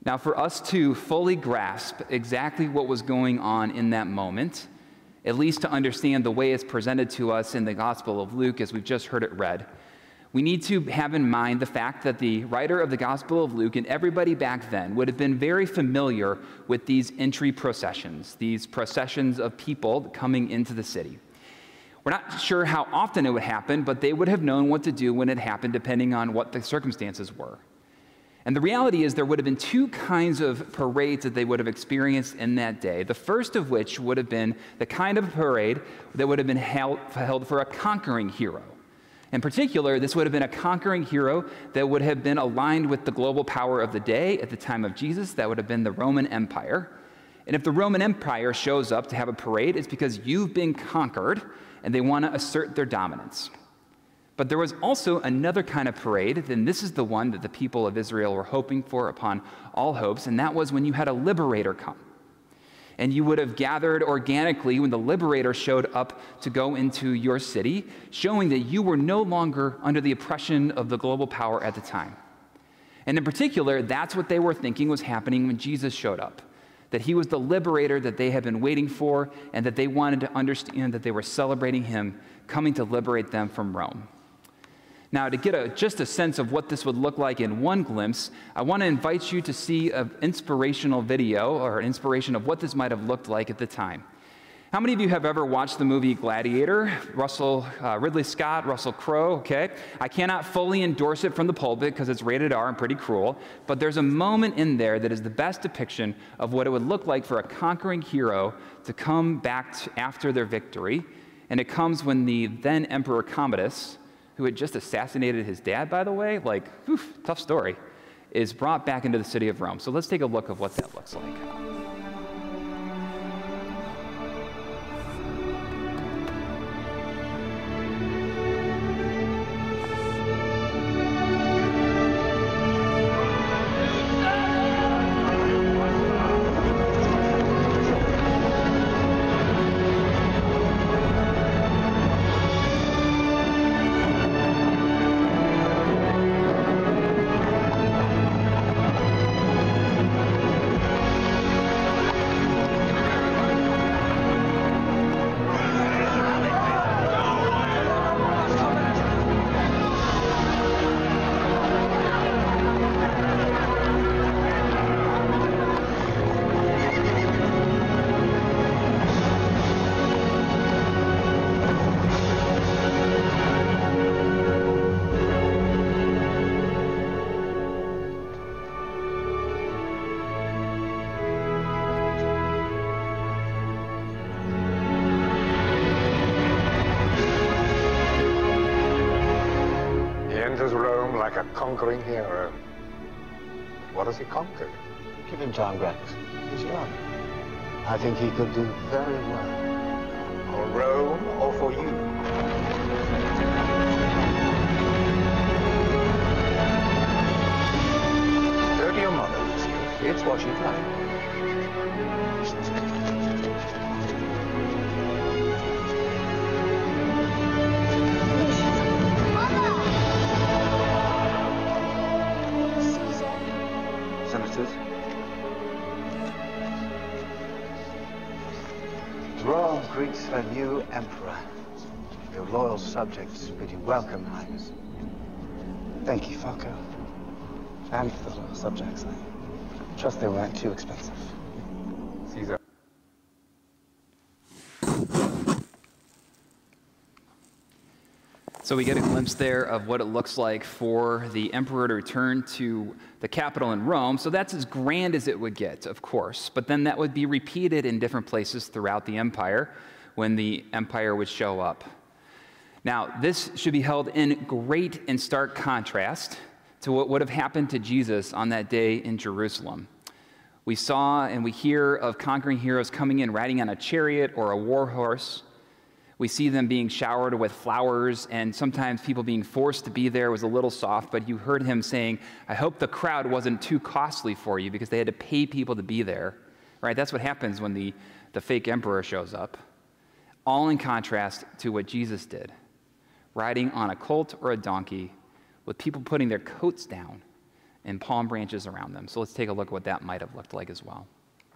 Now, for us to fully grasp exactly what was going on in that moment, at least to understand the way it's presented to us in the Gospel of Luke as we've just heard it read, we need to have in mind the fact that the writer of the Gospel of Luke and everybody back then would have been very familiar with these entry processions, these processions of people coming into the city. We're not sure how often it would happen, but they would have known what to do when it happened depending on what the circumstances were. And the reality is there would have been two kinds of parades that they would have experienced in that day. The first of which would have been the kind of parade that would have been held for a conquering hero. In particular, this would have been a conquering hero that would have been aligned with the global power of the day at the time of Jesus. That would have been the Roman Empire. And if the Roman Empire shows up to have a parade, it's because you've been conquered and they want to assert their dominance. But there was also another kind of parade, and this is the one that the people of Israel were hoping for upon all hopes, and that was when you had a liberator come. And you would have gathered organically when the liberator showed up to go into your city, showing that you were no longer under the oppression of the global power at the time. And in particular, that's what they were thinking was happening when Jesus showed up, that he was the liberator that they had been waiting for, and that they wanted to understand that they were celebrating him coming to liberate them from Rome. Now, to get just a sense of what this would look like in one glimpse, I want to invite you to see an inspirational video or an inspiration of what this might have looked like at the time. How many of you have ever watched the movie Gladiator? Ridley Scott, Russell Crowe, okay? I cannot fully endorse it from the pulpit because it's rated R and pretty cruel, but there's a moment in there that is the best depiction of what it would look like for a conquering hero to come back after their victory, and it comes when the then Emperor Commodus, who had just assassinated his dad, by the way, tough story, is brought back into the city of Rome. So let's take a look at what that looks like. Like a conquering hero. What has he conquered? Give him time, Grex. He's young. I think he could do very well. For Rome or for you? Go to your mother, Lucy. It's what she'd like. Rome greets her new emperor. Your loyal subjects bid you welcome, Highness. Thank you, Falco. And for the loyal subjects. I trust they weren't too expensive. Caesar. So we get a glimpse there of what it looks like for the emperor to return to the capital in Rome. So that's as grand as it would get, of course. But then that would be repeated in different places throughout the empire when the empire would show up. Now, this should be held in great and stark contrast to what would have happened to Jesus on that day in Jerusalem. We saw and we hear of conquering heroes coming in riding on a chariot or a war horse. We see them being showered with flowers, and sometimes people being forced to be there was a little soft, but you heard him saying, I hope the crowd wasn't too costly for you because they had to pay people to be there, right? That's what happens when the fake emperor shows up. All in contrast to what Jesus did, riding on a colt or a donkey with people putting their coats down and palm branches around them. So let's take a look at what that might have looked like as well.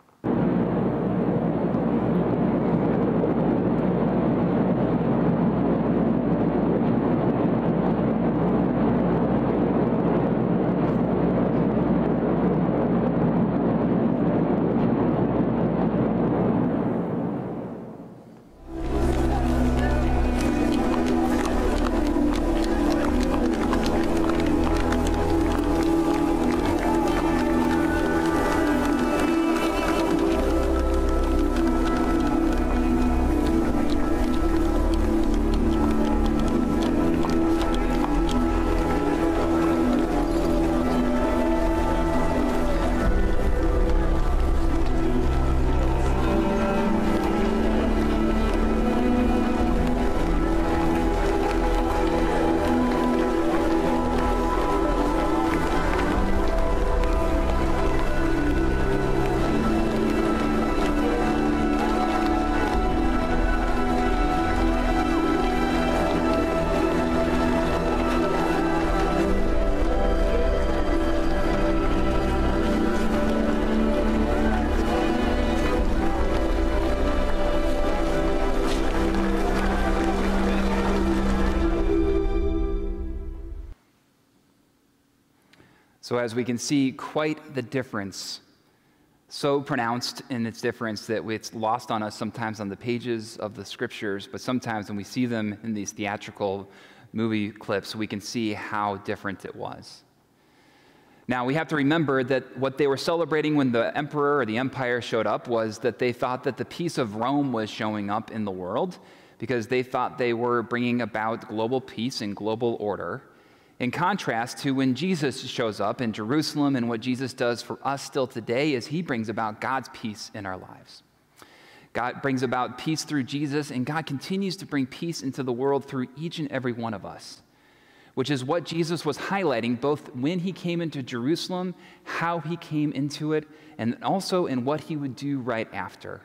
So as we can see, quite the difference, so pronounced in its difference that it's lost on us sometimes on the pages of the scriptures, but sometimes when we see them in these theatrical movie clips, we can see how different it was. Now, we have to remember that what they were celebrating when the emperor or the empire showed up was that they thought that the peace of Rome was showing up in the world because they thought they were bringing about global peace and global order. In contrast to when Jesus shows up in Jerusalem, and what Jesus does for us still today is he brings about God's peace in our lives. God brings about peace through Jesus, and God continues to bring peace into the world through each and every one of us, which is what Jesus was highlighting both when he came into Jerusalem, how he came into it, and also in what he would do right after.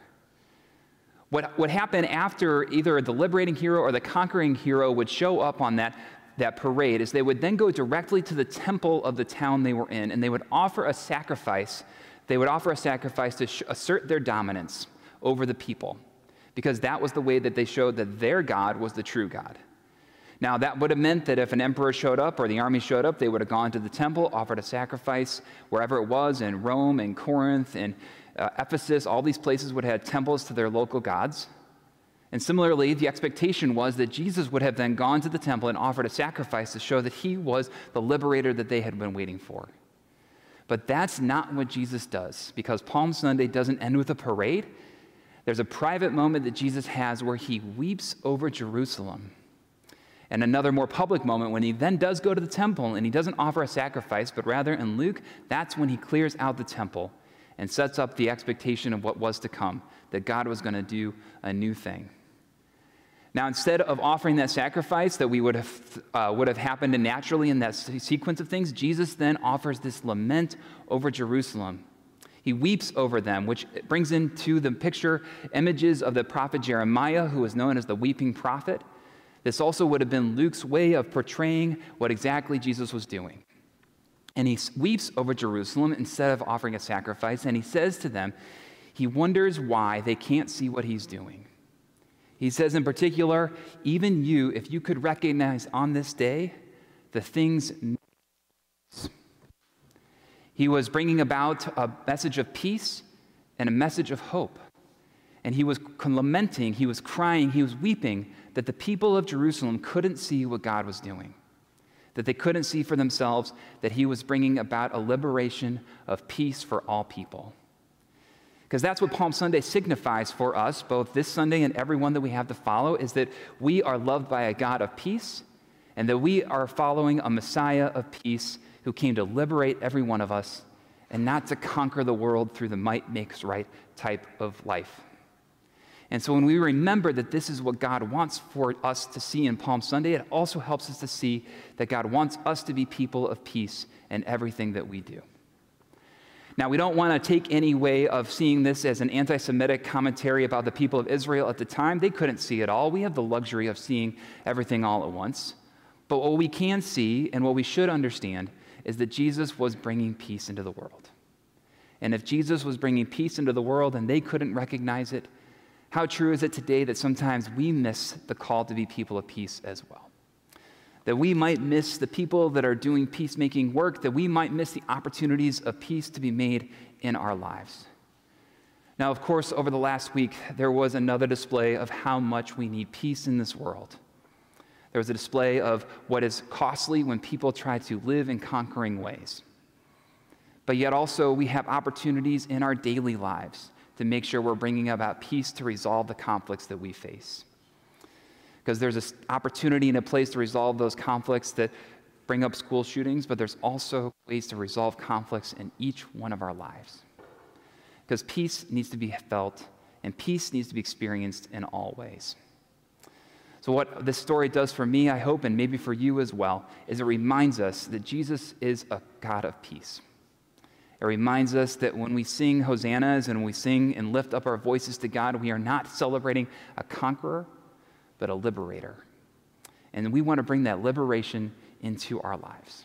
What happened after either the liberating hero or the conquering hero would show up on that parade is they would then go directly to the temple of the town they were in, and they would offer a sacrifice. They would offer a sacrifice to assert their dominance over the people, because that was the way that they showed that their God was the true God. Now, that would have meant that if an emperor showed up or the army showed up, they would have gone to the temple, offered a sacrifice wherever it was, in Rome and Corinth and Ephesus. All these places would have had temples to their local gods. And similarly, the expectation was that Jesus would have then gone to the temple and offered a sacrifice to show that he was the liberator that they had been waiting for. But that's not what Jesus does, because Palm Sunday doesn't end with a parade. There's a private moment that Jesus has where he weeps over Jerusalem. And another more public moment when he then does go to the temple and he doesn't offer a sacrifice, but rather in Luke, that's when he clears out the temple and sets up the expectation of what was to come, that God was going to do a new thing. Now, instead of offering that sacrifice that would have happened naturally in that sequence of things, Jesus then offers this lament over Jerusalem. He weeps over them, which brings into the picture images of the prophet Jeremiah, who was known as the weeping prophet. This also would have been Luke's way of portraying what exactly Jesus was doing. And he weeps over Jerusalem instead of offering a sacrifice, and he says to them, he wonders why they can't see what he's doing. He says in particular, even you, if you could recognize on this day the things. He was bringing about a message of peace and a message of hope. And he was lamenting, he was crying, he was weeping that the people of Jerusalem couldn't see what God was doing, that they couldn't see for themselves that he was bringing about a liberation of peace for all people. Because that's what Palm Sunday signifies for us, both this Sunday and every one that we have to follow, is that we are loved by a God of peace, and that we are following a Messiah of peace who came to liberate every one of us and not to conquer the world through the might makes right type of life. And so when we remember that this is what God wants for us to see in Palm Sunday, it also helps us to see that God wants us to be people of peace in everything that we do. Now, we don't want to take any way of seeing this as an anti-Semitic commentary about the people of Israel at the time. They couldn't see it all. We have the luxury of seeing everything all at once. But what we can see and what we should understand is that Jesus was bringing peace into the world. And if Jesus was bringing peace into the world and they couldn't recognize it, how true is it today that sometimes we miss the call to be people of peace as well? That we might miss the people that are doing peacemaking work, that we might miss the opportunities of peace to be made in our lives. Now, of course, over the last week, there was another display of how much we need peace in this world. There was a display of what is costly when people try to live in conquering ways. But yet also, we have opportunities in our daily lives to make sure we're bringing about peace to resolve the conflicts that we face. Because there's an opportunity and a place to resolve those conflicts that bring up school shootings, but there's also ways to resolve conflicts in each one of our lives. Because peace needs to be felt, and peace needs to be experienced in all ways. So what this story does for me, I hope, and maybe for you as well, is it reminds us that Jesus is a God of peace. It reminds us that when we sing hosannas and we sing and lift up our voices to God, we are not celebrating a conqueror, but a liberator. And we want to bring that liberation into our lives.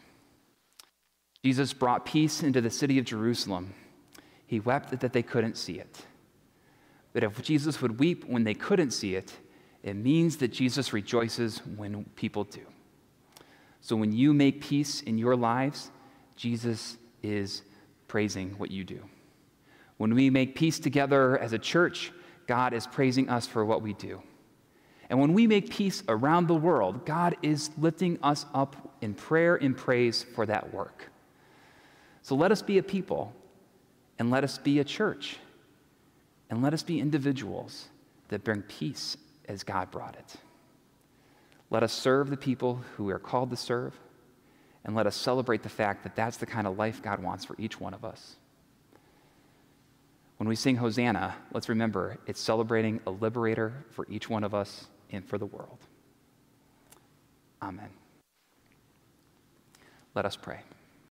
Jesus brought peace into the city of Jerusalem. He wept that they couldn't see it. But if Jesus would weep when they couldn't see it, it means that Jesus rejoices when people do. So when you make peace in your lives, Jesus is praising what you do. When we make peace together as a church, God is praising us for what we do. And when we make peace around the world, God is lifting us up in prayer and praise for that work. So let us be a people, and let us be a church, and let us be individuals that bring peace as God brought it. Let us serve the people who we are called to serve, and let us celebrate the fact that that's the kind of life God wants for each one of us. When we sing Hosanna, let's remember it's celebrating a liberator for each one of us and for the world. Amen. Let us pray.